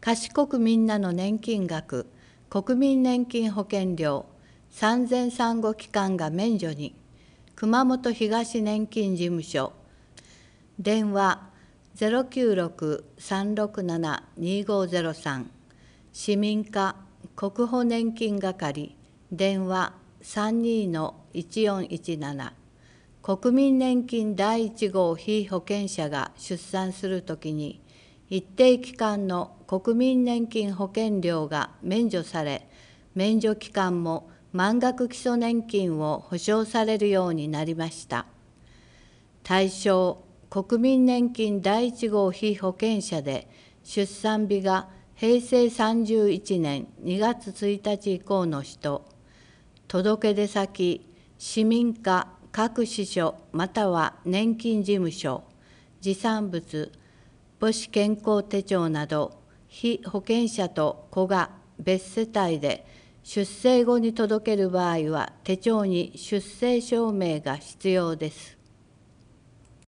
賢くみんなの年金額、国民年金保険料、産前産後期間が免除に、熊本東年金事務所、電話096-367-2503、市民課国保年金係、電話32-1417、国民年金第1号被保険者が出産するときに、一定期間の国民年金保険料が免除され、免除期間も満額基礎年金を保障されるようになりました。対象、国民年金第1号被保険者で、出産日が平成31年2月1日以降の人、届出先、市民課各支所または年金事務所、持産物、母子健康手帳など、被保険者と子が別世帯で出生後に届ける場合は、手帳に出生証明が必要です。